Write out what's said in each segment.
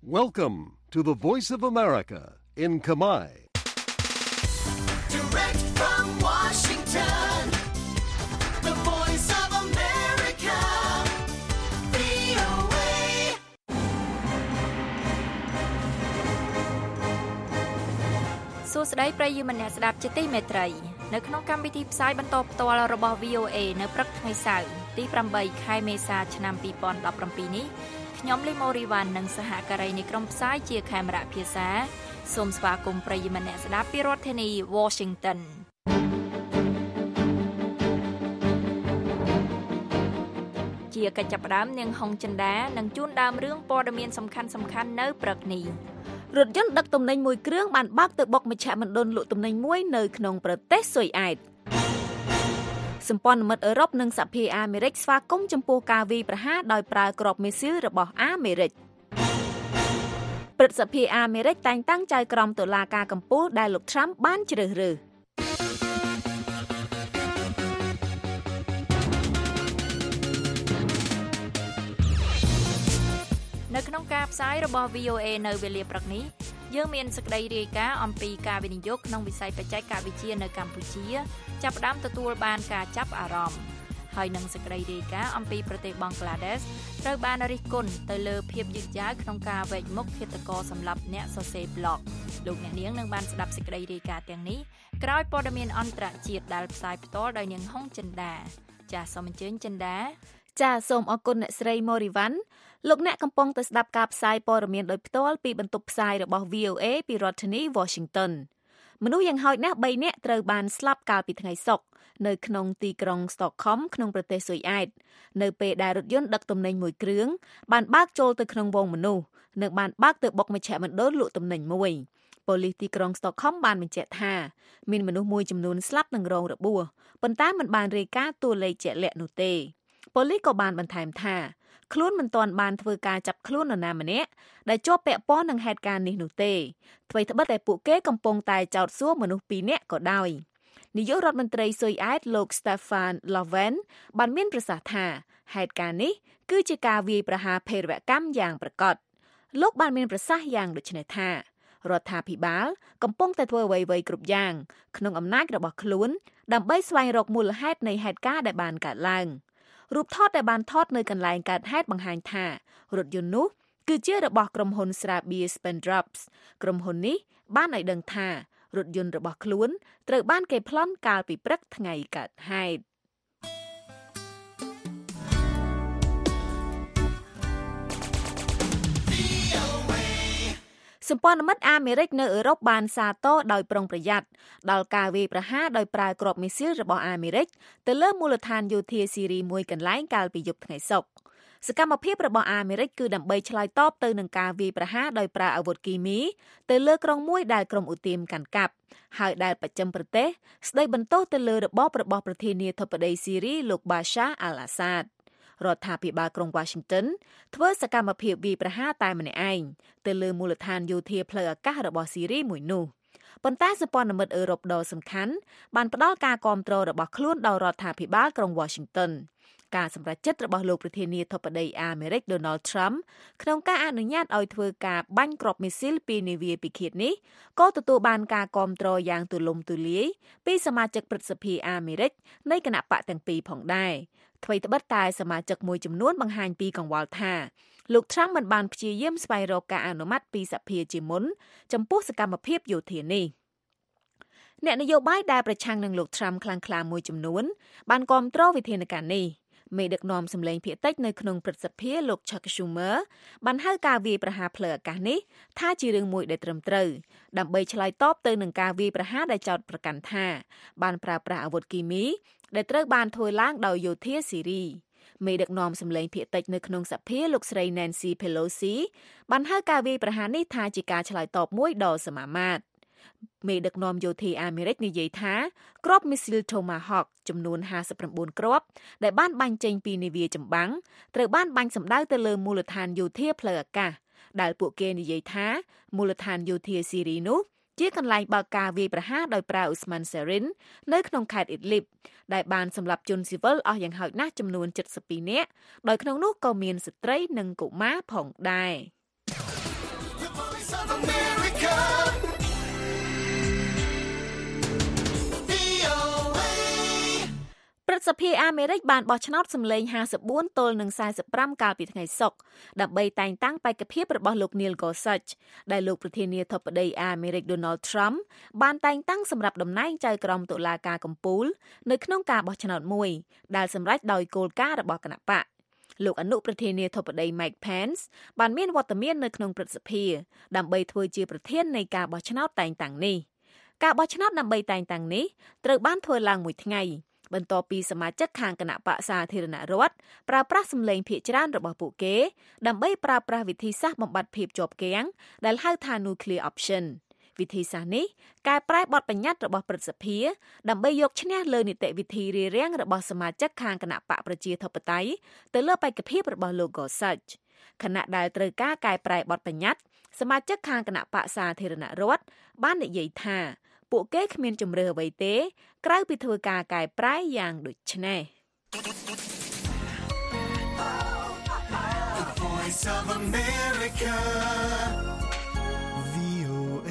Welcome to the Voice of America in Khmer. Direct from Washington, the Voice of America, VOA. សួស្តីប្រិយមិត្តអ្នកស្ដាប់ជាទីមេត្រីនៅក្នុងកម្មវិធីផ្សាយបន្តផ្ទាល់របស់ VOA នៅព្រឹកថ្ងៃសៅរ៍ទី8ខែមេសាឆ្នាំ2017នេះខ្ញុំលីម៉ូរីវ៉ាន់និងសហការីនៃក្រុមផ្សាយជាខេមរៈភាសាសូមស្វាគមន៍ប្រិយមិត្តអ្នកស្ដាប់ពីរដ្ឋធានី Washington ជាកិច្ចចាប់ផ្ដើមនាងហុងចិន្តានឹងជូនដើមរឿងព័ត៌មានសំខាន់ៗនៅព្រឹកនេះរថយន្តដឹកទំនិញមួយគ្រឿងបានបើកទៅបុកមជ្ឈមណ្ឌលលក់ទំនិញមួយនៅក្នុងប្រទេសស៊ុយអែតសម្ព័ន្ធមិត្តអឺរ៉ុបនិងសហភាពអាមេរិកស្វាគមន៍ចំពោះការវាយប្រហារដោយប្រើគ្រាប់មីស៊ីលរបស់អាមេរិកព្រឹទ្ធសភាអាមេរិកតែងតាំងចៅក្រមតុលាការកំពូលដែលលោក Trump បានជ្រើសរើសនៅក្នុងការផ្សាយរបស់ VOA នៅវេលាព្រឹកនេះយើងមានសេចក្តីរាយការណ៍អំពីការវិនិយោគក្នុងវិស័យបច្ចេកវិទ្យានៅកម្ពុជាចាប់ផ្ដើមទទួលបានការចាប់អារម្មណ៍ហើយនឹងសេចក្តីរាយការណ៍អំពីប្រទេសបង់ក្លាដេសត្រូវបានរិះគន់ទៅលើភាពយឺតយ៉ាវក្នុងការវែកមុខឃាតករសម្លាប់អ្នកសរសេរប្លុកលោកអ្នកនាងនឹងបានស្ដាប់សេចក្តីរាយការណ៍ទាំងនេះក្រោយព័ត៌មានអន្តរជាតិដែលផ្សាយផ្ទាល់ដោយនាងហុងចិន្តាចាសសូមអញ្ជើញចិន្តាចាសសូមអរគុណអ្នកស្រីម៉ូរីវ៉ាន់លោកអ្នកកំពុងតែស្ដាប់ការផ្សាយព័ត៌មានដោយផ្ទាល់ពីបន្ទប់ផ្សាយរបស់ VOA ពីរដ្ឋធានី Washington មនុស្សយ៉ាងហោចណាស់3នាក់ត្រូវបានស្លាប់កាលពីថ្ងៃសុក្រនៅក្នុងទីក្រុង Stockholm ក្នុងប្រទេសស៊ុយអែតនៅពេលដែលរថយន្តដឹកទំនិញមួយគ្រឿងបានបើកចូលទៅក្នុងវងមនុស្សនិងបានបើកទៅបុកមជ្ឈមណ្ឌលលក់ទំនិញមួយប៉ូលីសទីក្រុង Stockholm បានបញ្ជាក់ថាមានមនុស្សមួយចំនួនស្លាប់និងរងរបួសប៉ុន្តែមិនបានរាយការណ៍តួលេខជាក់លាក់នោះទេប៉ូលីសក៏បានបន្ថែមថាខ្លួនមិនទាន់បានធ្វើការចាប់ខ្លួននរណាម្នាក់ដែលជាប់ពាក់ព័ន្ធនឹងហេតុការណ៍នេះនោះទេអ្វីត្បិតតែពួកគេកំពុងតែចោទសួរមនុស្ស2នាក់ក៏ដោយនាយករដ្ឋមន្ត្រីស៊ុយអែតលោក Stefan Löfven បានមានប្រសាសន៍ថាហេតុការណ៍នេះគឺជាការវាយប្រហារភេរវកម្មយ៉ាងប្រកបលោកបានមានប្រសាសន៍យ៉ាងដូចនេះថារដ្ឋាភិបាលកំពុងតែធ្វើអ្វីៗគ្រប់យ៉ាងក្នុងអំណាចរបស់ខ្លួនដើម្បីស្វែងរកមូលហេតុនៃហេតុការណ៍ដែលបានកើតឡើងរូបថតដែលបានថតនៅកន្លែងកើតហេតុបង្ហាញថារថយន្តនោះគឺជារបស់ក្រុមហ៊ុនស្រាបៀរ Spendrups ក្រុមហ៊ុននេះបានឲ្យដឹងថារថយន្តរបស់ខ្លួនត្រូវបានគេប្លន់កាលពីព្រឹកថ្ងៃកើតហេតុសម្ព័ន្ធមិត្តអាមេរិកនៅអឺរ៉ុបបានសាទរដោយប្រុងប្រយ័ត្នដល់ការវាយប្រហារដោយប្រើគ្រាប់មីស៊ីលរបស់អាមេរិកទៅលើមូលដ្ឋានយោធាស៊ីរីមួយកន្លែងកាលពីយប់ថ្ងៃសុក្រសកម្មភាពរបស់អាមេរិកគឺដើម្បីឆ្លើយតបទៅនឹងការវាយប្រហារដោយប្រើអាវុធគីមីទៅលើក្រុងមួយដែលក្រុមឧទាមកាន់កាប់ហើយដែលបច្ចឹមប្រទេសស្ដីបន្ទោសទៅលើរបបរបស់ប្រធានាធិបតីស៊ីរីលោក Bashar al-Assadរដ្ឋាភិបាលក្រុង Washington ធ្វើសកម្មភាពវាយប្រហារតែម្នាក់ឯងទៅលើមូលដ្ឋានយោធាផ្លូវអាកាសរបស់ស៊ីរីមួយនោះប៉ុន្តែសម្ព័ន្ធមិត្តអឺរ៉ុបដ៏សំខាន់បានផ្ដល់ការគាំទ្ររបស់ខ្លួនដល់រដ្ឋាភិបាលក្រុង Washington ការសម្រេចចិត្តរបស់លោកប្រធានាធិបតីអាមេរិក Donald Trump ក្នុងការអនុញ្ញាតឲ្យធ្វើការបាញ់គ្រាប់មីស៊ីលពីនាវាពិឃាតនេះក៏ទទួលបានការគាំទ្រយ៉ាងទូលំទូលាយពីសមាជិកព្រឹទ្ធសភាអាមេរិកនៃគណៈបកទាំងពីរផងដែរអ្វីត្បិតតែសមាជិកមួយចំនួនបង្ហាញពីកង្វល់ថាលោក Trump មិនបានព្យាយាមស្វែងរកការអនុម័តពីសភាជាមុនចំពោះសកម្មភាពយោធានេះអ្នកនយោបាយដែលប្រឆាំងនឹងលោក Trump ខ្លាំងក្លាមួយចំនួនបានគាំទ្រវិធានការនេះមេដឹកនាំសម្លេងភាគតិចនៅក្នុងព្រឹទ្ធសភាលោក Chuck Schumer បានហៅការវាយប្រហារផ្លូវអាកាសនេះថាជារឿងមួយដែលត្រឹមត្រូវដើម្បីឆ្លើយតបទៅនឹងការវាយប្រហារដែលចោទប្រកាន់ថាបានប្រើប្រាស់អាវុធគីមីដែលត្រូវបានធ្វើឡើងដោយយោធាស៊ីរីមេដឹកនាំសម្លេងភាគតិចនៅក្នុងសភាលោកស្រី Nancy Pelosi បានហៅការវាយប្រហារនេះថាជាការឆ្លើយតបមួយដ៏សមាមាត្រមេដឹកនាំយោធាអាមេរិកនិយាយថាគ្រាប់មីស៊ីល Tomahawk ចំនួន59គ្រាប់ដែលបានបាញ់ចេញពីនាវាចម្បាំងត្រូវបានបាញ់សម្ដៅទៅលើមូលដ្ឋានយោធាផ្លូវអាកាសដែលពួកគេនិយាយថាមូលដ្ឋានយោធាស៊ីរីនោះជាកន្លែងបើកការវាយប្រហារដោយប្រើឧស្ម័នសេរីននៅក្នុងខេត្តអ៊ីដលីបដែលបានសម្លាប់ជនស៊ីវិលអស់យ៉ាងហោចណាស់ចំនួន72នាក់ដោយក្នុងនោះក៏មានស្ត្រីនិងកុមារផងដែរ of America. VOA ព្រឹទ្ធសភាអាមេរិកបានបោះឆ្នោតសម្លេង54ទល់នឹង45កាលពីថ្ងៃសុក្រដើម្បីតែងតាំងបេក្ខភាពរបស់លោក Neil Gorsuch ដែលលោកប្រធានាធិបតីអាមេរិក Donald Trump បានតែងតាំងសម្រាប់តំណែងចៅក្រមតុលាការកំពូលនៅក្នុងការបោះឆ្នោតមួយដែលសម្រេចដោយគោលការណ៍របស់គណៈបកលោកអនុប្រធានាធិបតី Mike Pence បានមានវត្តមាននៅក្នុងព្រឹទ្ធសភាដើម្បីធ្វើជាប្រធាននៃការបោះឆ្នោតតែងតាំងនេះការបោះឆ្នោតដើម្បីតែងតាំងនេះត្រូវបានធ្វើឡើងមួយថ្ងៃបន្ទាប់ពីសមាជិកខាងគណៈបក្សសាធារណរដ្ឋប្រើប្រាស់សម្លេងភាគច្រើនរបស់ពួកគេដើម្បីប្រើប្រាស់វិធីសាស្ត្របំបត្តិភាពជាប់គាំងដែលហៅថា nuclear option វិធីសាស្ត្រនេះកែប្រែបទបញ្ញត្តិរបស់ព្រឹទ្ធសភាដើម្បីយកឈ្នះលើនីតិវិធីរារាំងរបស់សមាជិកខាងគណៈបកប្រជាធិបតេយ្យទៅលើបេក្ខភាពរបស់លោក Gorsuch ខណៈដែលត្រូវការកែប្រែបទបញ្ញត្តិសមាជិកខាងគណៈបក្សសាធារណរដ្ឋបាននិយាយថាពួកគេគ្មានជំរឿអ្វីទេក្រៅពីធ្វើការកែប្រែយ៉ាងដូចនេះ The Voice of America. VOA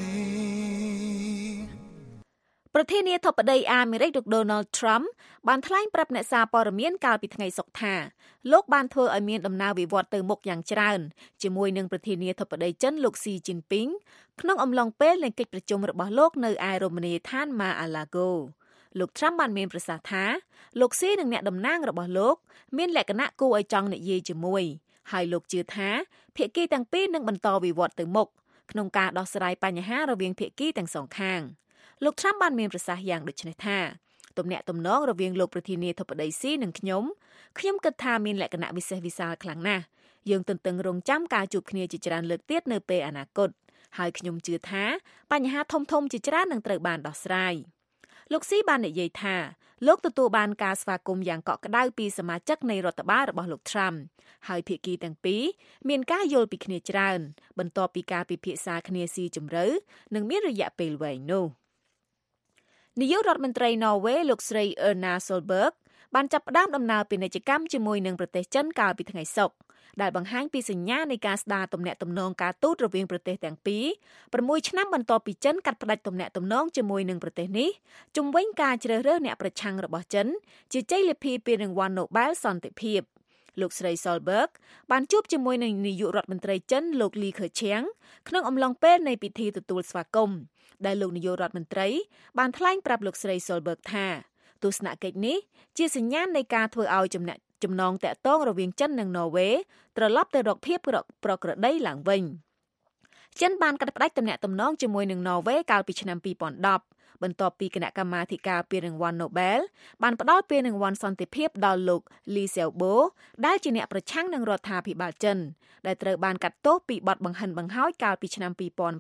ប្រធានាធិបតីអាមេរិកលោក Donald Trump បានថ្លែងប្រាប់អ្នកសារព័ត៌មានកាលពីថ្ងៃសុក្រថាលោកបានធ្វើឲ្យមានដំណើរវិវត្តទៅមុខយ៉ាងច្រើនជាមួយនឹងប្រធានាធិបតីចិនលោក Xi Jinping ក្នុងអំឡុងពេលនៃកិច្ចប្រជុំរបស់លោកនៅឯរមណីយដ្ឋាន Mar-a-Lago លោក Trump បានមានប្រសាសន៍ថាលោក Xi និងអ្នកតំណាងរបស់លោកមានលក្ខណៈគួរឲ្យចង់និយាយជាមួយហើយលោកជឿថាភាគីទាំងពីរនឹងបន្តវិវត្តទៅមុខក្នុងការដោះស្រាយបញ្ហារវាងភាគីទាំងសងខាងលោក Trump បានមានប្រសាសន៍យ៉ាងដូចនេះថាទំនាក់ទំនងរវាងលោកប្រធានាធិបតីស៊ីនិងខ្ញុំគិតថាមានលក្ខណៈវិសេសវិសាលខ្លាំងណាស់យើងទន្ទឹងរង់ចាំការជួបគ្នាជាច្រើនលើកទៀតនៅពេលអនាគតហើយខ្ញុំជឿថាបញ្ហាធំៗជាច្រើននឹងត្រូវបានដោះស្រាយលោកស៊ីបាននិយាយថាលោកទទួលបានការស្វាគមន៍យ៉ាងកក់ក្ដៅពីសមាជិកនៃរដ្ឋបាលរបស់លោក Trump ហើយភាគីទាំងពីរមានការយល់ពីគ្នាច្រើនបន្ទាប់ពីការពិភាក្សាគ្នាស៊ីជម្រៅនិងមានរយៈពេលវែងនោះនាយករដ្ឋមន្ត្រីណ័រវេសលោកស្រី Erna Solberg បានចាប់ផ្ដើមដំណើរពាណិជ្ជកម្មជាមួយនឹងប្រទេសចិនកាលពីថ្ងៃសុក្រដែលបង្ហាញពីសញ្ញានៃការស្ដារទំនាក់ទំនងការទូតរវាងប្រទេសទាំងពីរ6ឆ្នាំបន្ទាប់ពីចិនកាត់ផ្តាច់ទំនាក់ទំនងជាមួយនឹងប្រទេសនេះជំវិញការជ្រើសរើសអ្នកប្រឆាំងរបស់ចិនជាជ័យលាភីពានរង្វាន់ Nobel សន្តិភាពលោកស្រី Solberg បានជួបជាមួយនឹងនាយករដ្ឋមន្ត្រីចិនលោក Li Keqiang ក្នុងអំឡុងពេលនៃពិធីទទួលស្វាគមន៍ដែលលោកនាយករដ្ឋមន្ត្រីបានថ្លែងប្រាប់លោកស្រី Solberg ថាទស្សនកិច្ចនេះជាសញ្ញាណនៃការធ្វើឲ្យចំណងតាក់ទងរវាងចិននិងណ័រវេសត្រឡប់ទៅរកភាពប្រក្រតីឡើងវិញចិនបានកាត់ផ្តាច់ទំនាក់ទំនងជាមួយនឹងណ័រវេសកាលពីឆ្នាំ2010បន្ទាប់ពីគណៈកម្មាធិការពានរង្វាន់ Nobel បានផ្ដល់ពានរង្វាន់សន្តិភាពដល់លោក Li Xiaobo ដែលជាអ្នកប្រឆាំងនឹងរដ្ឋាភិបាលចិនដែលត្រូវបានកាត់ទោសពីបទបង្ហិនបង្ហោចកាលពីឆ្នាំ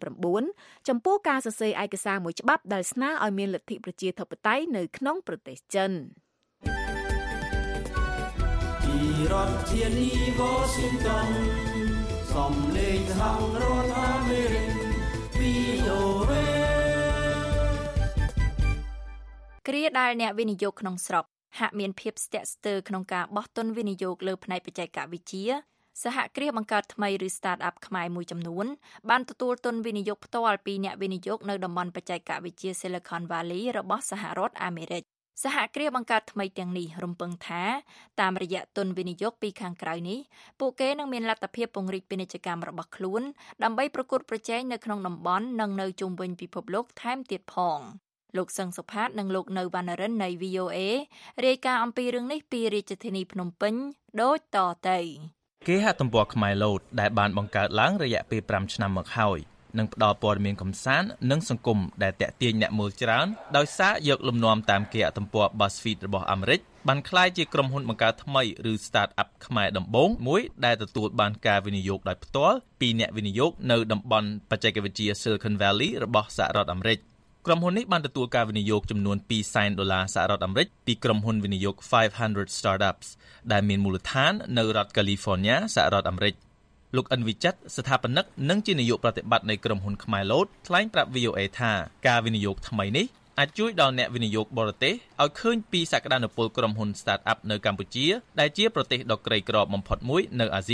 2009ចំពោះការសរសេរឯកសារមួយច្បាប់ដែលស្នើឲ្យមានលទ្ធិប្រជាធិបតេយ្យនៅក្នុងប្រទេសចិនពីរដ្ឋធានី Washington សំឡេងខាងរដ្ឋអាមេរិក VOA គ្រាដែលអ្នកវិនិយោគក្នុងស្រុកហាក់មានភាពស្ទាក់ស្ទើរក្នុងការបោះទុនវិនិយោគលើផ្នែកបច្ចេកវិទ្យាសហគ្រាសបង្កើតថ្មីឬ Start-up ខ្មែរមួយចំនួនបានទទួលទុនវិនិយោគផ្ទាល់ពីអ្នកវិនិយោគនៅតំបន់បច្ចេកវិទ្យា Silicon Valley របស់សហរដ្ឋអាមេរិកសហគ្រាសបង្កើតថ្មីទាំងនេះរំពឹងថាតាមរយៈទុនវិនិយោគពីខាងក្រៅនេះពួកគេនឹងមានលទ្ធភាពពង្រីកពាណិជ្ជកម្មរបស់ខ្លួនដើម្បីប្រកួតប្រជែងនៅក្នុងតំបន់និងនៅជុំវិញពិភពលោកថែមទៀតផងលោកសឹងសុផាតនិងលោកនៅវណ្ណរិននៃ VOA រាយការណ៍អំពីរឿងនេះពីរាជធានីភ្នំពេញដូចតទៅគេហទំព័រខ្មែរឡូតដែលបានបង្កើតឡើងរយៈពេល5ឆ្នាំមកហើយនឹងផ្ដល់ព័ត៌មានកម្សាន្តនិងសង្គមដែលទាក់ទាញអ្នកមើលច្រើនដោយសារយកលំនាំតាមគេហទំព័រ BuzzFeed របស់អាមេរិកបានក្លាយជាក្រុមហ៊ុនបង្កើតថ្មីឬ Start-up ខ្មែរដំបូងមួយដែលទទួលបានការវិនិយោគដោយផ្ទាល់ពីអ្នកវិនិយោគនៅតំបន់បច្ចេកវិទ្យា Silicon Valley របស់សហរដ្ឋអាមេរិកក្រុមហ៊ុននេះបានទទួលការវិនិយោគចំនួន$200,000សហរដ្ឋអាមេរិកពីក្រុមហ៊ុនវិនិយោគ500 Startups ដែលមានមូលដ្ឋាននៅរដ្ឋ California សហរដ្ឋអាមេរិកលោកអិនវិចិត្រស្ថាបនិកនិងជានាយកប្រតិបត្តិនៃក្រុមហ៊ុនខ្មែរឡូតថ្លែងប្រាប់ VOA ថាការវិនិយោគថ្មីនេះអាចជួយដល់អ្នកវិនិយោគបរទេសឲ្យឃើញពីសក្តានុពលក្រុមហ៊ុន Start-up នៅកម្ពុជាដែលជាប្រទេសដ៏ក្រីក្របំផុតមួយនៅអាស៊ី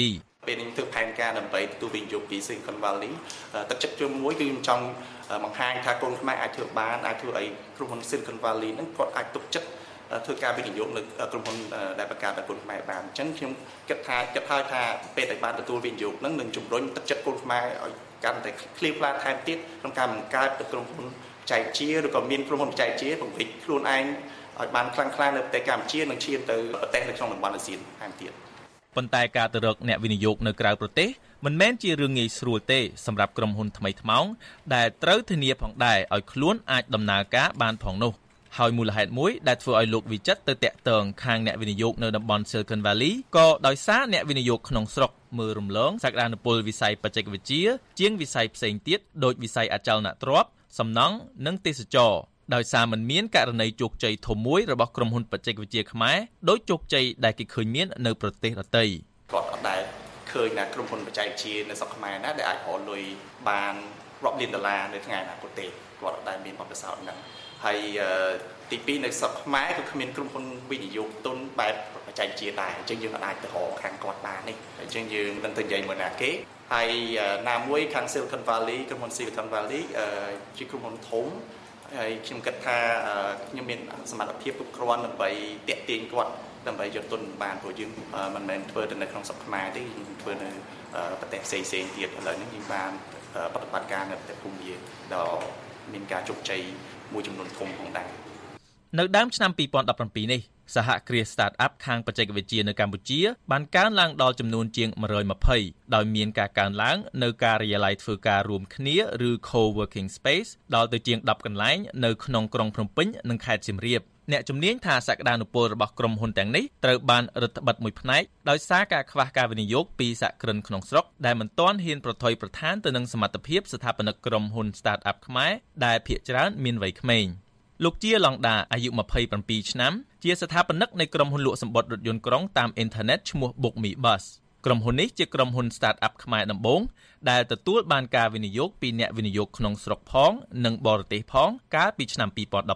ពេលនេះធ្វើផែនការដើម្បីទទួលវិនិយោគពី Silicon Valley ទឹកចិត្តជាមួយគឺខ្ញុំចង់បង្ហាញថាកូនខ្មែរអាចធ្វើបានអាចធ្វើអីក្រុមហ៊ុន Silicon Valley ហ្នឹងគាត់អាចទុកចិត្តធ្វើការវិនិយោគនៅក្រុមហ៊ុនដែលបង្កើតដោយកូនខ្មែរបានអញ្ចឹងខ្ញុំគិតថាពេលដែលបានទទួលវិនិយោគហ្នឹងនឹងជំរុញទឹកចិត្តកូនខ្មែរឲ្យកាន់តែឃ្លាវខ្លាថែមទៀតក្នុងការបង្កើតក្រុមហ៊ុនចែកជាឬក៏មានក្រុមហ៊ុនចែកជាបង្វិចខ្លួនឯងឲ្យបានខ្លាំងក្លានៅប្រទេសកម្ពុជានិងឈានទៅប្រទេសនៅក្នុងតំបន់អាស៊ានថែមទៀតប៉ុន្តែការទៅរកអ្នកវិនិយោគនៅក្រៅប្រទេសមិនមែនជារឿងងាយស្រួលទេសម្រាប់ក្រុមហ៊ុនថ្មីថ្មោងដែលត្រូវធានាផងដែរឲ្យខ្លួនអាចដំណើរការបានផងនោះហើយមូលហេតុមួយដែលធ្វើឲ្យលោកវិចិត្រទៅតាក់ទងខាងអ្នកវិនិយោគនៅតំបន់ Silicon Valley ក៏ដោយសារអ្នកវិនិយោគក្នុងស្រុកមើលរំលងសក្តានុពលវិស័យបច្ចេកវិទ្យាជាងវិស័យផ្សេងទៀតដូចវិស័យអចលនទ្រព្យសំណង់និងទេសចរណ៍ដោយសារមិនមានករណីជោគជ័យធំមួយរបស់ក្រុមហ៊ុនបច្ចេកវិទ្យាខ្មែរដោយជោគជ័យដែលគេឃើញមាននៅប្រទេសដទៃគាត់អត់ដែលឃើញថាក្រុមហ៊ុនបច្ចេកវិទ្យានៅស្រុកខ្មែរណាដែលអាចរកលុយបានរាប់លានដុល្លារនៅថ្ងៃអនាគតទេគាត់អត់ដែលមានបទពិសោធន៍ហ្នឹងហើយទី2នៅស្រុកខ្មែរក៏គ្មានក្រុមហ៊ុនវិនិយោគទុនបែបបច្ចេកវិទ្យាដែរអញ្ចឹងយើងអាចទៅរកខាងគាត់បាននេះអញ្ចឹងយើងនឹងទៅនិយាយមួយណាគេហើយណាមួយខាង Silicon Valley ក្រុមហ៊ុន Silicon Valley ជាក្រុមហ៊ុនធំហើយខ្ញុំគិតថាខ្ញុំមានសមត្ថភាពគ្រប់គ្រាន់ដើម្បីទាក់ទាញគាត់ដើម្បីយកទុនបានព្រោះយើងមិនមែនធ្វើតែនៅក្នុងស្រុកខ្មែរទេយើងធ្វើនៅប្រទេសផ្សេងៗទៀតឥឡូវនេះយើងបានបប្រតិបត្តិការនៅប្រទេសភូមាដ៏មានការជោគជ័យមួយចំនួនធំផងដែរនៅដើមឆ្នាំ2017នេះសហគ្រាស Start-up ខាងបច្ចេកវិទ្យានៅកម្ពុជាបានកើនឡើងដល់ចំនួនជាង120ដោយមានការកើនឡើងនៅការិយាល័យធ្វើការរួមគ្នាឬ Co-working Space ដល់ទៅជាង10កន្លែងនៅក្នុងក្រុងភ្នំពេញនិងខេត្តសៀមរាបអ្នកជំនាញថាសក្តានុពលរបស់ក្រុមហ៊ុនទាំងនេះត្រូវបានរឹតបន្តឹងមួយផ្នែកដោយសារការខ្វះការវិនិយោគពីសហគ្រិនក្នុងស្រុកដែលមិនទាន់ហ៊ានប្រថុយប្រឋានទៅនឹងសមត្ថភាពស្ថាបនិកក្រុមហ៊ុន Start-up ខ្មែរដែលភាគច្រើនមានវ័យក្មេងលោកជាឡុងដាអាយុ27ឆ្នាំជាស្ថាបនិកនៃក្រុមហ៊ុនលក់សំបុត្ររថយន្តក្រុងតាមអ៊ីនធឺណិតឈ្មោះ Book Me Bus ក្រុមហ៊ុននេះជាក្រុមហ៊ុន Start-up ខ្មែរដំបូងដែលទទួលបានការវិនិយោគពីអ្នកវិនិយោគក្នុងស្រុកផងនិងបរទេសផងកាលពីឆ្នាំ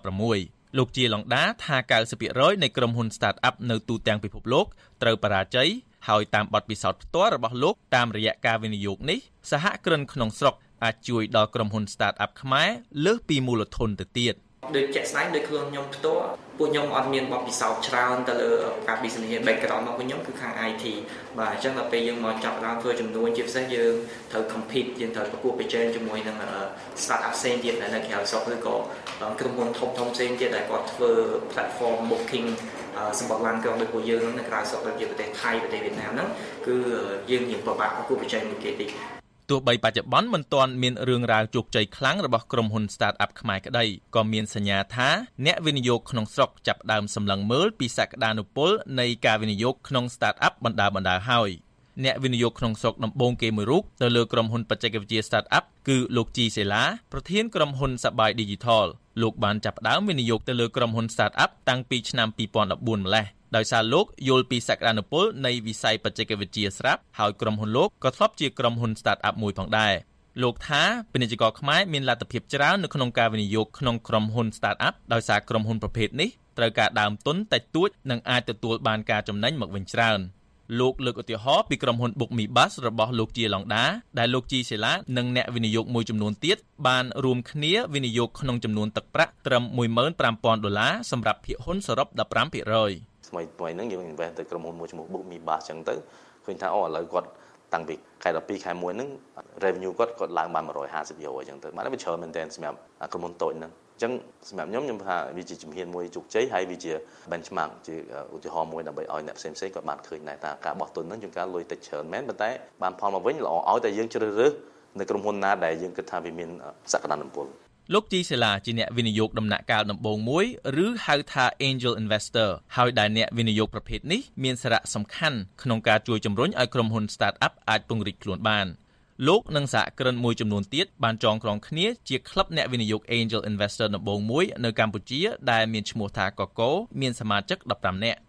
2016លោកជាឡុងដាថា 90% នៃក្រុមហ៊ុន Start-up នៅទូទាំងពិភពលោកត្រូវបរាជ័យហើយតាមបទពិសោធន៍ផ្ទាល់របស់លោកតាមរយៈការវិនិយោគនេះសហគ្រិនក្នុងស្រុកអាចជួយដល់ក្រុមហ៊ុន Start-up ខ្មែរលើសពីមូលធនទៅទៀតដូចជាក់ស្ដែងដូចខ្លួនខ្ញុំផ្ទាល់ពួកខ្ញុំអត់មានបទពិសោធន៍ច្រើនទៅលើការ business background របស់ខ្ញុំគឺខាង IT បាទអញ្ចឹងដល់ពេលយើងមកចាប់ដើមធ្វើចំនួនជាពិសេសយើងត្រូវ compete យើងត្រូវប្រកួតប្រជែងជាមួយនឹង startup ផ្សេងទៀតនៅក្រៅស្រុកឬក៏ក្រុមហ៊ុនធំៗផ្សេងទៀតដែលគាត់ធ្វើ platform booking សម្បត្តិឡានក្រុងដូចពួកយើងនៅក្រៅស្រុកដូចជាប្រទេសថៃប្រទេសវៀតណាមហ្នឹងគឺយើងនិយាយពិបាកប្រកួតប្រជែងមួយគេតិចទោះបីបច្ចុប្បន្នមិនទាន់មានរឿងរ៉ាវជោគជ័យខ្លាំងរបស់ក្រុមហ៊ុន Start-up ខ្មែរក្តីក៏មានសញ្ញាថាអ្នកវិនិយោគក្នុងស្រុកចាប់ផ្ដើមសម្លឹងមើលពីសក្តានុពលនៃការវិនិយោគក្នុង Start-up បណ្ដាហើយអ្នកវិនិយោគក្នុងស្រុកដំបូងគេមួយរូបទៅលើក្រុមហ៊ុនបច្ចេកវិទ្យា Start-up គឺលោកជីសេឡាប្រធានក្រុមហ៊ុនសបាយ Digital លោកបានចាប់ផ្ដើមវិនិយោគទៅលើក្រុមហ៊ុន Start-up តាំងពីឆ្នាំ2014ម្លេះដោយសារលោកយល់ពីសក្តានុពលនៃវិស័យបច្ចេកវិទ្យាស្រាប់ហើយក្រុមហ៊ុនលោកក៏ធ្លាប់ជាក្រុមហ៊ុន Start-up មួយផងដែរលោកថាពាណិជ្ជករខ្មែរមានលទ្ធភាពច្រើននៅក្នុងការវិនិយោគក្នុងក្រុមហ៊ុន Start-up ដោយសារក្រុមហ៊ុនប្រភេទនេះត្រូវការដើមទុនតិចតួចនិងអាចទទួលបានការចំណេញមកវិញច្រើនលោកលើកឧទាហរណ៍ពីក្រុមហ៊ុន Book Me Bus របស់លោកជាឡុងដាដែលលោកជីសេឡានិងអ្នកវិនិយោគមួយចំនួនទៀតបានរួមគ្នាវិនិយោគក្នុងចំនួនទឹកប្រាក់ត្រឹម$15,000សម្រាប់ភាគហ៊ុនសរុប 15% ថ្មីហ្នឹងយើង invest ទៅក្រុមហ៊ុនមួយឈ្មោះ Book Me Bus អញ្ចឹងទៅឃើញថាឥឡូវគាត់តាំងពីខែ12ខែ1ហ្នឹង revenue គាត់ឡើងបាន150%អញ្ចឹងទៅបានវាច្រើនមែនទែនសម្រាប់ក្រុមហ៊ុនតូចហ្នឹងអញ្ចឹងសម្រាប់ខ្ញុំថាវាជាជំហានមួយជោគជ័យហើយវាជា benchmark ជាឧទាហរណ៍មួយដើម្បីឲ្យអ្នកផ្សេងៗគាត់បានឃើញដែរថាការបោះទុនហ្នឹងជួនកាលលុយតិចច្រើនមែនប៉ុន្តែបានផលមកវិញល្អឲ្យតែយើងជ្រើសរើសនៅក្រុមហ៊ុនណាដែលយើងគិតថាវាមានសក្តានុពលលោកជីសេឡាជាអ្នកវិនិយោគដំណាក់កាលដំបូងមួយឬហៅថា Angel Investor ហើយដែលអ្នកវិនិយោគប្រភេទនេះមានសារៈសំខាន់ក្នុងការជួយជំរុញឲ្យក្រុមហ៊ុន Start-up អាចពង្រីកខ្លួនបានលោកនិងសហគ្រិនមួយចំនួនទៀតបានចងក្រងគ្នាជាក្លឹបអ្នកវិនិយោគ Angel Investor ដំបូងមួយនៅកម្ពុជាដែលមានឈ្មោះថា Coco មានសមាជិក15នាក់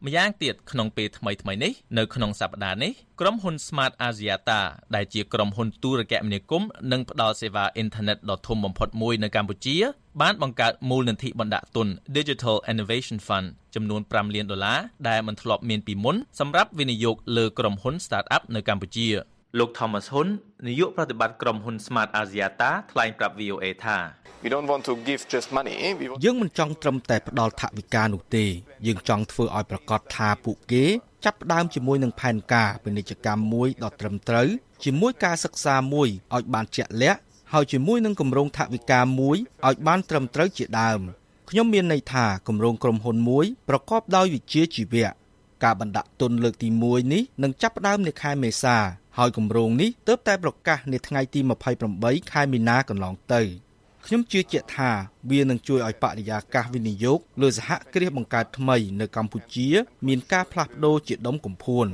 ម្យ៉ាងទៀតក្នុងពេលថ្មីៗនេះនៅក្នុងសប្តាហ៍នេះក្រុមហ៊ុន Smart Axiata ដែលជាក្រុមហ៊ុនទូរគមនាគមន៍និងផ្ដល់សេវាអ៊ីនធឺណិតដ៏ធំបំផុតមួយនៅកម្ពុជាបានបង្កើតមូលនិធិបណ្ដាក់ទុន Digital Innovation Fund ចំនួន$5 លានដែលមិនធ្លាប់មានពីមុនសម្រាប់វិនិយោគលើក្រុមហ៊ុន Startup នៅកម្ពុជាលោក Thomas Hun នាយកប្រតិបត្តិក្រុមហ៊ុន Smart Axiata ថ្លែងប្រាប់ VOA ថា We don't want to give just money. យើងមិនចង់ត្រឹមតែផ្ដល់ថវិកានោះទេយើងចង់ធ្វើឲ្យប្រកាសថាពួកគេចាប់ផ្ដើមជាមួយនឹងផែនការពាណិជ្ជកម្មមួយដ៏ត្រឹមត្រូវជាមួយការសិក្សាមួយឲ្យបានជាក់លាក់ហើយជាមួយនឹងគម្រោងថវិកាមួយឲ្យបានត្រឹមត្រូវជាដើមខ្ញុំមានន័យថាគម្រោងក្រុមហ៊ុនមួយប្រកបដោយវិជ្ជាជីវៈការបណ្ដាក់ទុនលើកទី1នេះនឹងចាប់ផ្ដើមនៅខែមេសាហើយគម្រោងនេះទើបតែប្រកាសនៅថ្ងៃទី28ខែមីនាកន្លងទៅខ្ញុំជឿជាក់ថាវានឹងជួយឲ្យបរិយាកាសវិនិយោគលើសហគ្រាសបង្កើតថ្មីនៅកម្ពុជាមានការផ្លាស់ប្ដូរជាដុំកំភួន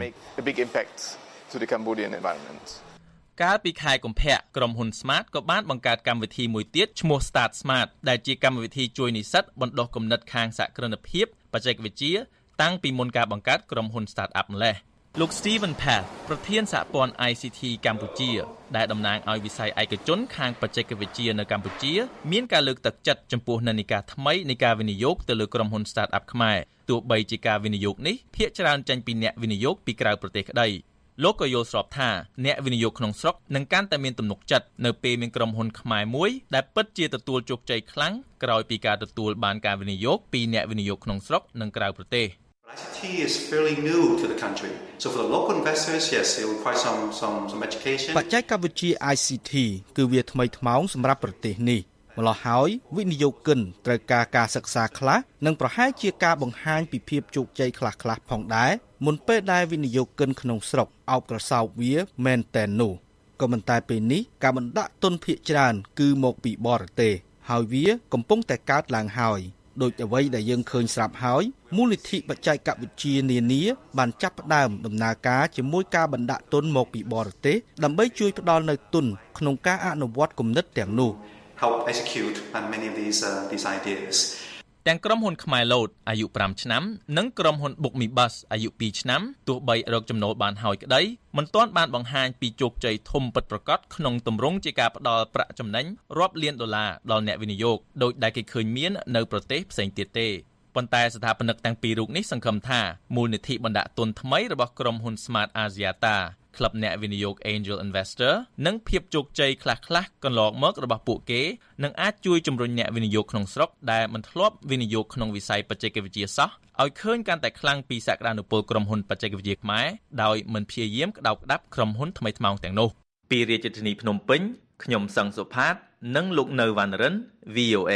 កាលពីខែកុម្ភៈក្រុមហ៊ុន Smart ក៏បានបង្កើតកម្មវិធីមួយទៀតឈ្មោះ Start Smart ដែលជាកម្មវិធីជួយនិស្សិតបណ្ដុះគំនិតខាងសក្តានុភាពបច្ចេកវិទ្យាតាំងពីមុនការបង្កើតក្រុមហ៊ុន Startup ម្លេះលោក Steven Path ប្រធានសហព័ន្ធ ICT កម្ពុជាដែលតំណាងឲ្យវិស័យឯកជនខាងបច្ចេកវិទ្យានៅកម្ពុជាមានការលើកទឹកចិត្តចំពោះនិន្នាការថ្មីនៃការវិនិយោគទៅលើក្រុមហ៊ុន Startup ខ្មែរទោះបីជាការវិនិយោគនេះភាគច្រើនចេញពីអ្នកវិនិយោគពីក្រៅប្រទេសក្តីលោកក៏យល់ស្របថាអ្នកវិនិយោគក្នុងស្រុកនឹងកាន់តែមានទំនុកចិត្តនៅពេលមានក្រុមហ៊ុនខ្មែរមួយដែលពិតជាទទួលជោគជ័យខ្លាំងក្រោយពីការទទួលបានការវិនិយោគពីអ្នកវិនិយោគក្នុងស្រុកនិងក្រៅប្រទេស ICT is fairly new to the country. So for the local investors, yes, it will require some education. បច្ចេកវិទ្យា ICT គឺវាថ្មីថ្មោងសម្រាប់ប្រទេសនេះម្ល៉េះហើយវិនិយោគិនត្រូវការសិក្សាខ្លះនិងប្រហែលជាការបង្ហាញពីភាពជោគជ័យខ្លះៗផងដែរមុនពេលដែលវិនិយោគិនក្នុងស្រុកអោបក្រសោបវាមែនតែននោះក៏មិនតែពេលនេះការបណ្ដាក់ទុនភាគច្រើនគឺមកពីបរទេសហើយវាកំពុងតែកើតឡើងហើយដោយអ្វីដែលយើងឃើញស្រាប់ហើយមូលនិធិបច្ចេកវិទ្យានានាបានចាប់ផ្ដើមដំណើរការជាមួយការបណ្ដាក់ទុនមកពីបរទេសដើម្បីជួយផ្ដល់នូវទុនក្នុងការអនុវត្តគំនិតទាំងនោះ help execute many of these ideas ទាំងក្រុមហ៊ុនខ្មែរឡូតអាយុ5ឆ្នាំនិងក្រុមហ៊ុន BookMeBus អាយុ2ឆ្នាំទោះបីរកចំណូលបានហើយក្តីមិនទាន់បានបង្ហាញពីជោគជ័យធំពិតប្រាកដក្នុងទម្រង់ជាការផ្ដល់ប្រាក់ចំណេញរាប់លានដុល្លារដល់អ្នកវិនិយោគដោយដែលគេឃើញមាននៅប្រទេសផ្សេងទៀតទេប៉ុន្តែស្ថាបនិកទាំងពីររូបនេះសង្ឃឹមថាមូលនិធិបណ្ដាក់ទុនថ្មីរបស់ក្រុមហ៊ុន Smart Axiataក្លឹបអ្នកវិនិយោគ Angel Investor និងភាពជោគជ័យខ្លះៗកន្លងមករបស់ពួកគេនឹងអាចជួយជំរុញអ្នកវិនិយោគក្នុងស្រុកដែលមិនធ្លាប់វិនិយោគក្នុងវិស័យបច្ចេកវិទ្យាសោះឲ្យឃើញកាន់តែខ្លាំងពីសក្តានុពលក្រុមហ៊ុនបច្ចេកវិទ្យាខ្មែរដោយមិនព្យាយាមក្តោបក្តាប់ក្រុមហ៊ុនថ្មីថ្មោងទាំងនោះពីរាជធានីភ្នំពេញខ្ញុំសង្ឃសុផាតនិងលោកនៅវណ្ណរិន VOA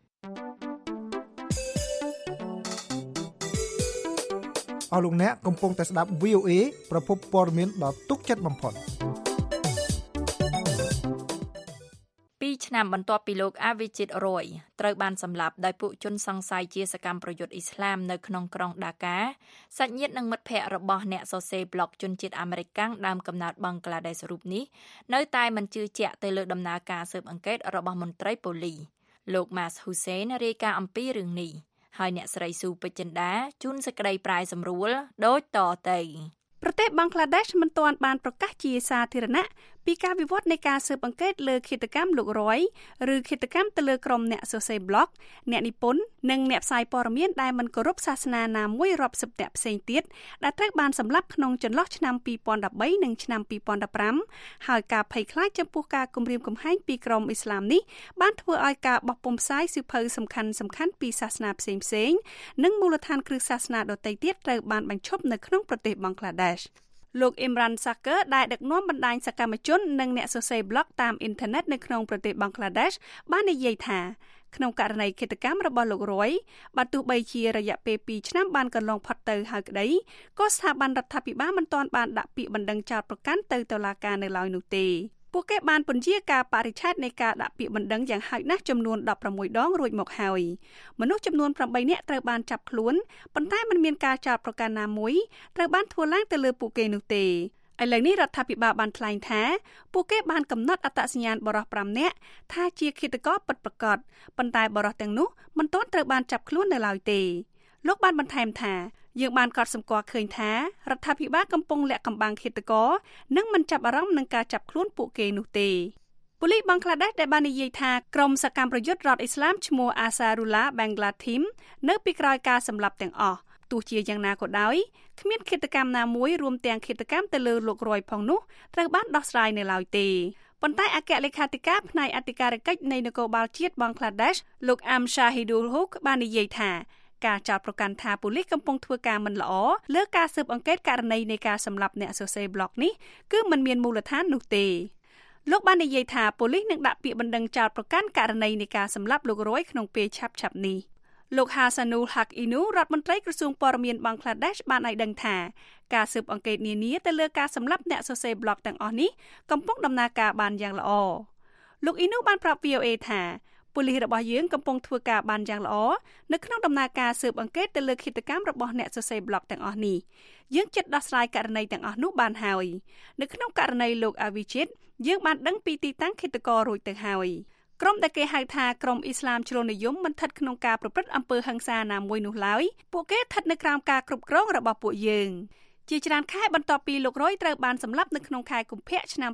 អស់លោកអ្នកកំពុងតែស្ដាប់ VOA ប្រភពព័ត៌មានដ៏ទុកចិត្តបំផុត 2ឆ្នាំបន្ទាប់ពីលោក Avijit Roy ត្រូវបានសម្លាប់ដោយពួកជនសង្ស័យជាសកម្មប្រយុទ្ធអ៊ីស្លាមនៅក្នុងក្រុងដាកាសាច់ញាតិនិងមិត្តភ័ក្តិរបស់អ្នកសរសេរប្លុកជនជាតិអាមេរិកដើមកំណើតបង់ក្លាដេសរូបនេះនៅតែមិនជឿជាក់ទៅលើដំណើរការស៊ើបអង្កេតរបស់មន្ត្រីប៉ូលីសលោក Mas Hussein រាយការណ៍អំពីរឿងនេះហើយអ្នកស្រីស៊ូពេជ្រចិន្តាជូនសេចក្តីប្រាយសម្រួលដូចតទៅប្រទេសបង់ក្លាដេសមិនទាន់បានប្រកាសជាសាធារណៈពីការវិវត្តនៃការស៊ើបអង្កេតលើឃាតកម្មលោករយឬឃាតកម្មទៅលើក្រុមអ្នកសរសេរប្លុកអ្នកនិពន្ធនិងអ្នកផ្សាយព័ត៌មានដែលមិនគោរពសាសនាណាមួយរាប់សិបនាក់ផ្សេងទៀតដែលត្រូវបានសម្លាប់ក្នុងចន្លោះឆ្នាំ2013និងឆ្នាំ2015ហើយការភ័យខ្លាចចំពោះការគំរាមកំហែងពីក្រុមអ៊ីស្លាមនេះបានធ្វើឲ្យការបោះពុម្ពផ្សាយសៀវភៅសំខាន់ៗពីសាសនាផ្សេងៗនិងមូលដ្ឋានគ្រឹះសាសនាដទៃទៀតត្រូវបានបញ្ឈប់នៅក្នុងប្រទេសបង់ក្លាដេសលោក Imran Saker ដែលដឹកនាំបណ្ដាញសកម្មជននិងអ្នកសរសេរប្លុកតាមអ៊ីនធឺណិតនៅក្នុងប្រទេសបង់ក្លាដេសបាននិយាយថាក្នុងករណីឃាតកម្មរបស់លោករយបើទោះបីជារយៈពេល2ឆ្នាំបានកន្លងផុតទៅហើយក្តីក៏ស្ថាប័នរដ្ឋាភិបាលមិនទាន់បានដាក់ពាក្យបណ្ដឹងចោទប្រកាន់ទៅតុលាការនៅឡើយនោះទេពួកគេបានពន្យាការបរិច្ឆេទនៃការដាក់ពាក្យបណ្ដឹងយ៉ាងហោចណាស់ចំនួន16ដងរួចមកហើយមនុស្សចំនួន8នាក់ត្រូវបានចាប់ខ្លួនប៉ុន្តែមិនមានការចោទប្រកាន់ណាមួយត្រូវបានធ្វើឡើងទៅលើពួកគេនោះទេឥឡូវនេះរដ្ឋាភិបាលបានថ្លែងថាពួកគេបានកំណត់អត្តសញ្ញាណបរិសុទ្ធ5នាក់ថាជាឃាតករពិតប្រាកដប៉ុន្តែបរិសុទ្ធទាំងនោះមិនទាន់ត្រូវបានចាប់ខ្លួននៅឡើយទេលោកបានបន្ថែមថាយើងបានកត់សម្គាល់ឃើញថារដ្ឋាភិបាលកំពុងលាក់កំបាំងឃាតករនិងមិនចាប់អារម្មណ៍នឹងការចាប់ខ្លួនពួកគេនោះទេប៉ូលីសបង់ក្លាដេសដែលបាននិយាយថាក្រុមសកម្មប្រយុទ្ធរដ្ឋអ៊ីស្លាមឈ្មោះ Ansarullah Bangla Team នៅពីក្រោយការសម្លាប់ទាំងអស់ទោះជាយ៉ាងណាក៏ដោយគ្មានឃាតកម្មណាមួយរួមទាំងឃាតកម្មទៅលើលោករយផងនោះត្រូវបានដោះស្រាយនៅឡើយទេប៉ុន្តែអគ្គលេខាធិការផ្នែកអធិការកិច្ចនៃនគរបាលជាតិបង់ក្លាដេសលោក Shahidul Huq បាននិយាយថាការចោទប្រកាន់ថាប៉ូលីសកំពុងធ្វើការមិនល្អលើការស៊ើបអង្កេតករណីនៃការសម្លាប់អ្នកសរសេរប្លុកនេះគឺមិនមានមូលដ្ឋាននោះទេលោកបាននិយាយថាប៉ូលីសនឹងដាក់ពាក្យបណ្ដឹងចោទប្រកាន់ករណីនៃការសម្លាប់លោករយក្នុងពេលឆាប់ៗនេះលោក Hasanul Haque រដ្ឋមន្ត្រីក្រសួងព័ត៌មានបង់ក្លាដេសបានឲ្យដឹងថាការស៊ើបអង្កេតនានាទៅលើការសម្លាប់អ្នកសរសេរប្លុកទាំងអស់នេះកំពុងដំណើរការបានយ៉ាងល្អលោកអ៊ីនូបានប្រាប់ VOA ថាប៉ូលីសរបស់យើងកំពុងធ្វើការបានយ៉ាងល្អនៅក្នុងដំណើរការស៊ើបអង្កេតទៅលើឃាតកម្មរបស់អ្នកសរសេរប្លុកទាំងអស់នេះយើងជិតដោះស្រាយករណីទាំងអស់នោះបានហើយនៅក្នុងករណីលោក Avicii យើងបានដឹងពីទីតាំងឃាតកររួចទៅហើយក្រុមដែលគេហៅថាក្រុមអ៊ីស្លាមជ្រុលនិយមមិនស្ថិតក្នុងការប្រព្រឹត្តអំពើហិង្សាណាមួយនោះឡើយពួកគេស្ថិតនៅក្រោមការគ្រប់គ្រងរបស់ពួកយើងជាច្រើនខែបន្ទាប់ពីលោករយត្រូវបានសម្លាប់នៅក្នុងខែកុម្ភៈឆ្នាំ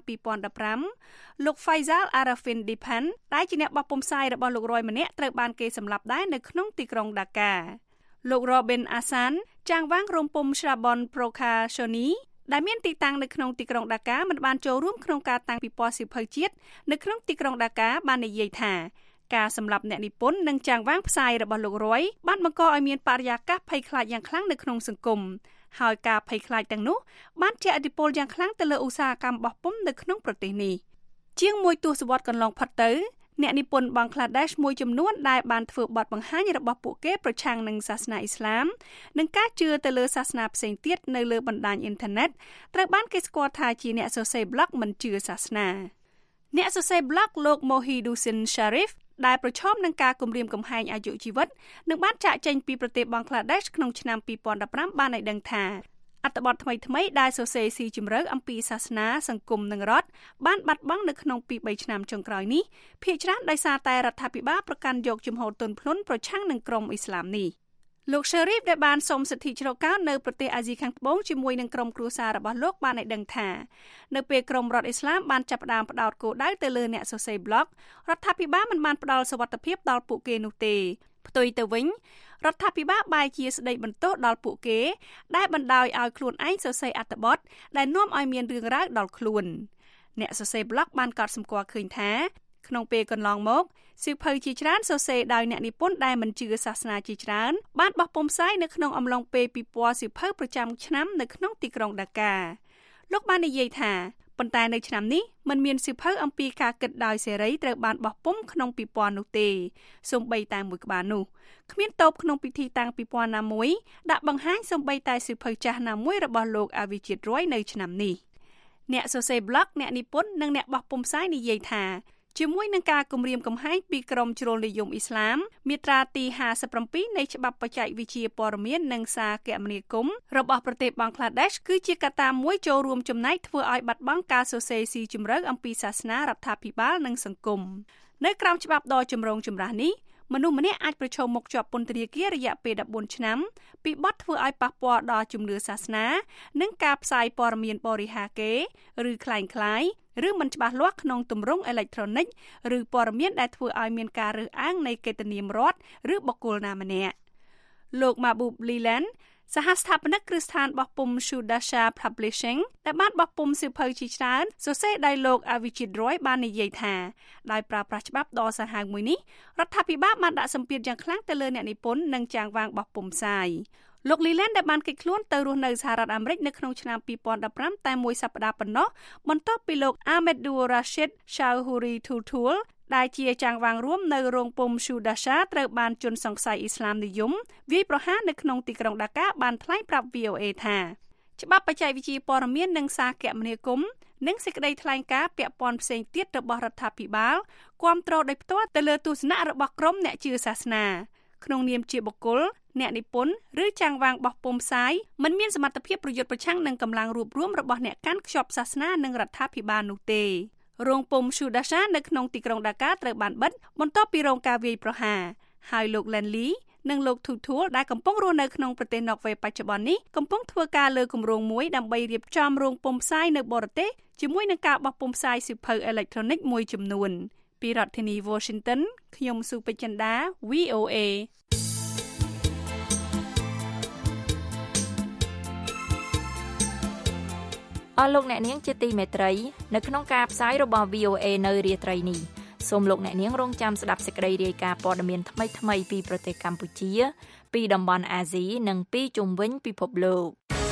2015លោក Faisal Arafin Dipan ដែលជាអ្នកបោះពុម្ពផ្សាយរបស់លោករយម្នាក់ត្រូវបានគេសម្លាប់ដែរនៅក្នុងទីក្រុងដាកាលោក Robin Asan ចាងវាងរោងពុម្ព Shrabon Prokashoni ដែលមានទីតាំងនៅក្នុងទីក្រុងដាកាមិនបានចូលរួមក្នុងការតាំងពិព័រណ៍សៀវភៅជាតិនៅក្នុងទីក្រុងដាកាបាននិយាយថាការសម្លាប់អ្នកនិពន្ធនិងចាងវាងផ្សាយរបស់លោករយបានបង្កឲ្យមានបរិយាកាសភ័យខ្លាចយ៉ាងខ្លាំងនៅក្នុងសង្គមហើយការភ័យខ្លាចទាំងនោះបានជះឥទ្ធិពលយ៉ាងខ្លាំងទៅលើឧស្សាហកម្មបោះពុម្ពនៅក្នុងប្រទេសនេះជាង1ទសវត្សរ៍កន្លងផុតទៅអ្នកនិពន្ធបង់ក្លាដេសមួយចំនួនដែលបានធ្វើបទបង្ហាញរបស់ពួកគេប្រឆាំងនឹងសាសនាអ៊ីស្លាមនិងការជឿទៅលើសាសនាផ្សេងទៀតនៅលើបណ្ដាញអ៊ីនធឺណិតត្រូវបានគេស្គាល់ថាជាអ្នកសរសេរប្លុកមិនជឿសាសនាអ្នកសរសេរប្លុកលោក Mohiduddin Sharif ដែលប្រឈមនឹងការគំរាមកំហែងអាយុជីវិតនឹងបានចាកចេញពីប្រទេសបង់ក្លាដេសក្នុងឆ្នាំ2015បានឲ្យដឹងថាអត្ថបទថ្មីៗដែលសរសេរស៊ីជម្រៅអំពីសាសនាសង្គមនិងរដ្ឋបានបាត់បង់នៅក្នុង 2-3 ឆ្នាំចុងក្រោយនេះភាគច្រើនដោយសារតែរដ្ឋាភិបាលប្រកាន់យកជំហរទន់ភ្លន់ប្រឆាំងនឹងក្រុមអ៊ីស្លាមនេះលោក Sharif ដែលបានសូមសិទ្ធិជ្រកកោននៅប្រទេសអាស៊ីខាងត្បូងជាមួយនឹងក្រុមគ្រួសាររបស់លោកបានឲ្យដឹងថានៅពេលក្រុមរដ្ឋអ៊ីស្លាមបានចាប់ផ្ដើមផ្ដោតគោលដៅទៅលើអ្នកសរសេរប្លុករដ្ឋាភិបាលមិនបានផ្ដល់សុវត្ថិភាពដល់ពួកគេនោះទេផ្ទុយទៅវិញរដ្ឋាភិបាលបែរជាស្ដីបន្ទោសដល់ពួកគេដែលបណ្ដោយឲ្យខ្លួនឯងសរសេរអត្ថបទដែលនាំឲ្យមានរឿងរ៉ាវដល់ខ្លួនអ្នកសរសេរប្លុកបានកត់សម្គាល់ឃើញថាក្នុងពេលកន្លងមកសៀវភៅជាច្រើនសរសេរដោយអ្នកនិពន្ធដែលមិនជឿសាសនាជាច្រើនបានបោះពុម្ពផ្សាយនៅក្នុងអំឡុងពេលពិព័រណ៍សៀវភៅប្រចាំឆ្នាំនៅក្នុងទីក្រុងដាកាលោកបាននិយាយថាប៉ុន្តែនៅឆ្នាំនេះมันមានសៀវភៅអំពីការគិតដោយសេរីត្រូវបានបោះពុម្ពក្នុងពិព័រណ៍នោះទេសូម្បីតែមួយក្បាលនោះគ្មានតូបក្នុងពិធីតាំងពិព័រណ៍ណាមួយដាក់បង្ហាញសូម្បីតែសៀវភៅចាស់ណាមួយរបស់លោក Avicii Roy នៅឆ្នាំនេះអ្នកសរសេរប្លុកអ្នកនិពន្ធនិងអ្នកបោះពុម្ពផ្សាយនិយាយថាជាមួយនឹងការគំរាមកំហែងពីក្រុមជ្រុលនិយមអ៊ីស្លាមមាត្រាទី57នៃច្បាប់បច្ចេកវិទ្យាព័ត៌មាននិងសារគមនាគមន៍របស់ប្រទេសបង់ក្លាដេសគឺជាកត្តាមួយចូលរួមចំណែកធ្វើឲ្យបាត់បង់ការសរសេរស៊ីជម្រៅអំពីសាសនារដ្ឋាភិបាលនិងសង្គមនៅក្រោមច្បាប់ដ៏ចម្រូងចម្រាសនេះមនុស្សម្នាក់អាចប្រឈមមុខជាប់ពន្ធនាគាររយៈពេល14ឆ្នាំពីបទធ្វើឲ្យប៉ះពាល់ដល់ជំនឿសាសនានិងការផ្សាយព័ត៌មានបរិហាកេឬคล้ายឬមិនច្បាស់លាស់ក្នុងទម្រង់អេឡិចត្រូនិកឬព័ត៌មានដែលធ្វើឲ្យមានការរើសអើងនៃកិត្តិនាមរដ្ឋឬបុគ្គលណាម្នាក់លោក Mahbub Lilan សហស្ថាបនិកគ្រឹះស្ថានបោះពុម្ព Sudasha Publishing ដែលបានបោះពុម្ពសៀវភៅជាច្រើនសរសេរដោយលោក Avicii Roy បាននិយាយថាដោយប្រើប្រាស់ច្បាប់ដ៏សាហាវមួយនេះរដ្ឋាភិបាលបានដាក់សម្ពាធយ៉ាងខ្លាំងទៅលើអ្នកនិពន្ធនិងចាងវាងបោះពុម្ពផ្សាយលោក Lilan ដែលបានគេចខ្លួនទៅរស់នៅសហរដ្ឋអាមេរិកនៅក្នុងឆ្នាំ2015តែមួយសប្តាហ៍ប៉ុណ្ណោះបន្ទាប់ពីលោក Ahmedur Rashid Chowdhury Tutul ដែលជាចាងវាងរួមនៅរោងពុម្ព Sudasha ត្រូវបានជនសង្ស័យអ៊ីស្លាមនិយមវាយប្រហារនៅក្នុងទីក្រុងដាកាបានថ្លែងប្រាប់ VOA ថាច្បាប់បច្ចេកវិទ្យាព័ត៌មាននិងសារគមនាគមន៍និងសេចក្តីថ្លែងការណ៍ពាក់ព័ន្ធផ្សេងទៀតរបស់រដ្ឋាភិបាលគាំទ្រដោយផ្ទាល់ទៅលើទស្សនៈរបស់ក្រុមអ្នកជឿសាសនាក្នុងនាមជាបុគ្គលអ្នកនិពន្ធឬចាងវាងបោះពុម្ពផ្សាយមិនមានសមត្ថភាពប្រយុទ្ធប្រឆាំងនឹងកម្លាំងរួបរวมរបស់អ្នកកាន់ខ្ជាប់សាសនានិងរដ្ឋាភិបាលនោះទេរោងពុម្ព Sudasha នៅក្នុងទីក្រុងដាកាត្រូវបានបិទបន្ទាប់ពីរងការវាយប្រហារហើយលោក Lenly និងលោកធូធួលដែលកំពុងរស់នៅក្នុងប្រទេសណ័រវេសបច្ចុប្បន្ននេះកំពុងធ្វើការលើគម្រោងមួយដើម្បីរៀបចំរោងពុម្ពផ្សាយនៅបរទេសជាមួយនឹងការបោះពុម្ពផ្សាយសៀវភៅអេឡិចត្រូនិកមួយចំនួនពីរដ្ឋធានី Washington ខ្ញុំស៊ូពេជ្រចិន្តា VOA អស់លោកអ្នកនាងជាទីមេត្រីនៅក្នុងការផ្សាយរបស់ VOA នៅរាត្រីនេះសូមលោកអ្នកនាងរងចាំស្ដាប់សេចក្តីរាយការណ៍ព័ត៌មានថ្មីៗពីប្រទេសកម្ពុជាពីតំបន់អាស៊ីនិងពីជុំវិញពិភពលោក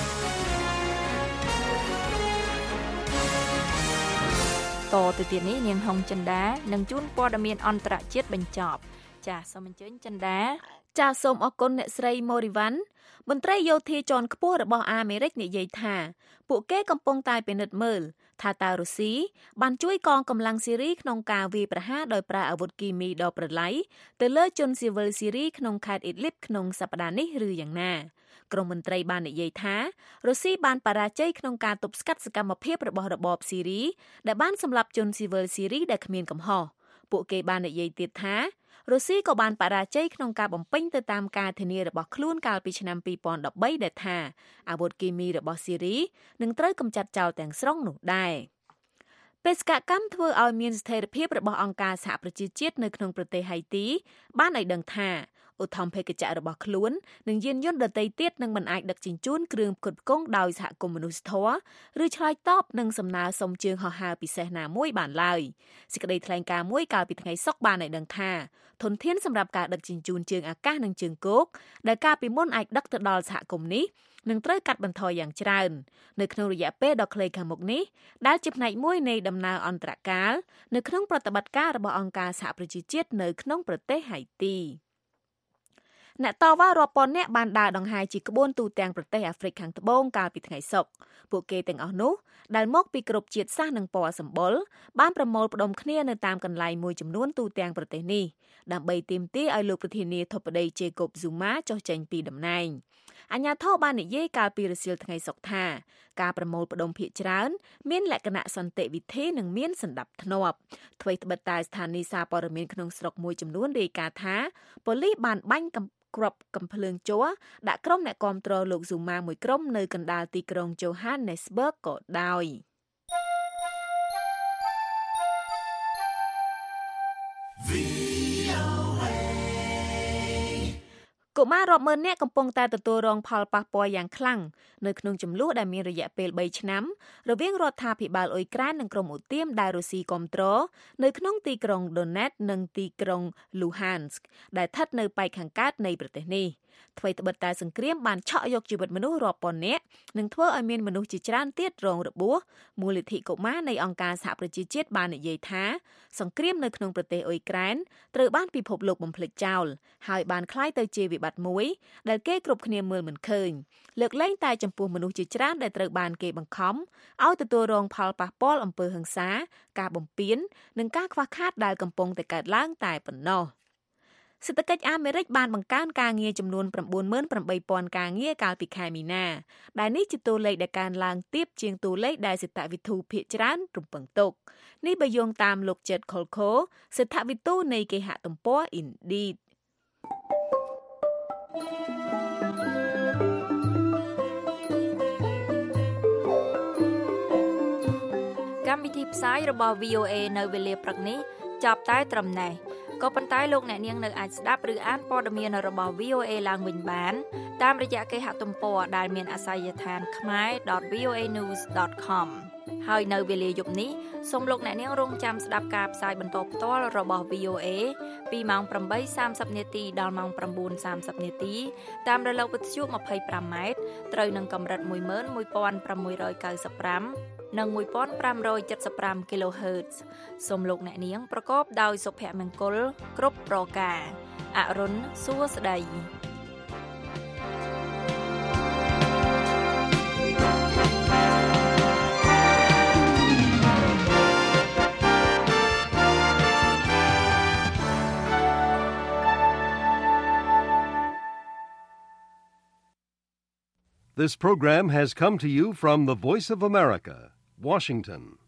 តទៅទៀតនេះនាងហុងចិន្តានឹងជួនព័ត៌មានអន្តរជាតិបញ្ចប់ចាសសូមអញ្ជើញចិន្តាចាសសូមអរគុណអ្នកស្រី Morivan មន្ត្រីយោធាជាន់ខ្ពស់របស់អាមេរិកនិយាយថាពួកគេកំពុងតែពិនិត្យមើលថាតើរុស្ស៊ីបានជួយកងកម្លាំងស៊ីរីក្នុងការវាយប្រហារដោយប្រើអាវុធគីមីដ៏ប្រឡាយទៅលើជនស៊ីវិលស៊ីរីក្នុងខេត្តអ៊ីដលីបក្នុងសប្តាហ៍នេះឬយ៉ាងណាក្រុមមន្ត្រីបាននិយាយថារុស្ស៊ីបានបរាជ័យក្នុងការទប់ស្កាត់សកម្មភាពរបស់របបស៊ីរីដែលបានសម្លាប់ជនស៊ីវិលស៊ីរីដែលគ្មានកំហុសពួកគេបាននិយាយទៀតថារុស្ស៊ីក៏បានបរាជ័យក្នុងការបំពេញទៅតាមការធានារបស់ខ្លួនកាលពីឆ្នាំ2013ដែលថាអាវុធគីមីរបស់ស៊ីរីនឹងត្រូវកម្ចាត់ចោលទាំងស្រុងនោះដែរបេសកកម្មធ្វើឲ្យមានស្ថិរភាពរបស់អង្គការសហប្រជាជាតិនៅក្នុងប្រទេសហៃទីបានឲ្យដឹងថាឧទ្ធម្ភាគចក្ររបស់ខ្លួននិងយានយន្តដទៃទៀតនឹងមិនអាចដឹកជញ្ជូនគ្រឿងផ្គត់ផ្គង់ដោយសហគមន៍មនុស្សធម៌ឬឆ្លើយតបនឹងសំណើសុំជើងហោះហើរពិសេសណាមួយបានឡើយសេចក្តីថ្លែងការណ៍មួយកាលពីថ្ងៃសុក្របានឲ្យដឹងថាធនធានសម្រាប់ការដឹកជញ្ជូនជើងអាកាសនិងជើងគោកដែលកាលពីមុនអាចដឹកទៅដល់សហគមន៍នេះនឹងត្រូវកាត់បន្ថយយ៉ាងច្រើននៅក្នុងរយៈពេលដ៏ខ្លីខាងមុខនេះដែលជាផ្នែកមួយនៃដំណើរអន្តរកាលនៅក្នុងប្រតិបត្តិការរបស់អង្គការសហប្រជាជាតិនៅក្នុងប្រទេសហៃទីអ្នកតវ៉ារាប់ពាន់នាក់បានដើរដង្ហែជាក្បួនទូទាំងប្រទេសអាហ្វ្រិកខាងត្បូងកាលពីថ្ងៃសុក្រពួកគេទាំងអស់នោះដែលមកពីគ្រប់ជាតិសាសន៍និងពណ៌សម្បុរបានប្រមូលផ្ដុំគ្នានៅតាមកន្លែងមួយចំនួនទូទាំងប្រទេសនេះដើម្បីទាមទារឲ្យលោកប្រធានាធិបតី Jacob Zuma ចុះចេញពីតំណែងអាជ្ញាធរបាននិយាយកាលពីរសៀលថ្ងៃសុក្រថាការប្រមូលផ្ដុំភាគច្រើនមានលក្ខណៈសន្តិវិធីនិងមានសណ្ដាប់ធ្នាប់អ្វីត្បិតតែស្ថានីយ៍សារព័ត៌មានក្នុងស្រុកមួយចំនួនរាយការណ៍ថាប៉ូលីសបានបាញ់គ្រាប់កំភ្លើងជ័រដាក់ក្រុមអ្នកគាំទ្រលោក Zuma មួយក្រុមនៅកណ្ដាលទីក្រុង Johannesburg ក៏ដោយកុមាររាប់ម៉ឺននាក់កំពុងតែទទួលរងផលប៉ះពាល់យ៉ាងខ្លាំងនៅក្នុងចំនួនដែលមានរយៈពេល3ឆ្នាំរវាងរដ្ឋាភិបាលអ៊ុយក្រែននិងក្រុមឧទាមដែលរុស្ស៊ីគ្រប់គ្រងនៅក្នុងទីក្រុង Donetsk និងទីក្រុង Luhansk ដែលស្ថិតនៅប៉ែកខាងកើតនៃប្រទេសនេះអ្វីត្បិតតែសង្គ្រាមបានឆក់យកជីវិតមនុស្សរាប់ពាន់នាក់និងធ្វើឲ្យមានមនុស្សជាច្រើនទៀតរងរបួសមូលនិធិកុមារនៃអង្គការសហប្រជាជាតិបាននិយាយថាសង្គ្រាមនៅក្នុងប្រទេសអ៊ុយក្រែនត្រូវបានពិភពលោកបំភ្លេចចោលហើយបានคล้ายទៅជាវិបត្តិមួយដែលគេគ្រប់គ្នាមើលមិនឃើញលើកលែងតែចំពោះមនុស្សជាច្រើនដែលត្រូវបានគេបង្ខំឲ្យទទួលរងផលប៉ះពាល់អំពើហិង្សាការបំពាននិងការខ្វះខាតដែលកំពុងតែកើតឡើងតែប៉ុណ្ណោះសេដ្ឋកិច្ចអាមេរិកបានបង្កើនការងារចំនួន 98,000 ការងារកាលពីខែមីនាដែលនេះជាតួលេខដែលកើនឡើងទាបជាងតួលេខដែលសេដ្ឋវិទូភាគច្រើនរំពឹងទុកនេះបើយោងតាមលោក Chet Kolko សេដ្ឋវិទូនៃគេហទំព័រ Indeed កម្មវិធីផ្សាយរបស់ VOA នៅវេលាព្រឹកនេះចាប់តែត្រឹមនេះក៏ប៉ុន្តែលោកអ្នកនាងនៅអាចស្ដាប់ឬអានព័ត៌មានរបស់ VOA ឡើងវិញបានតាមរយៈគេហទំព័រដែលមានអាសយដ្ឋាន khmer.voanews.com ហើយនៅវេលាយប់នេះសូមលោកអ្នកនាងរងចាំស្ដាប់ការផ្សាយបន្តផ្ទាល់របស់ VOA ពីម៉ោង 8:30 នាទីដល់ម៉ោង 9:30 នាទីតាមរលកវិទ្យុ 25 ម៉ែត្រត្រូវនឹងកម្រិត 11695 និង 1575 kHz សូមលោកអ្នកនាងប្រកបដោយសុភមង្គលគ្រប់ប្រការអរុនសួស្តី This program has come to you from the Voice of America, Washington.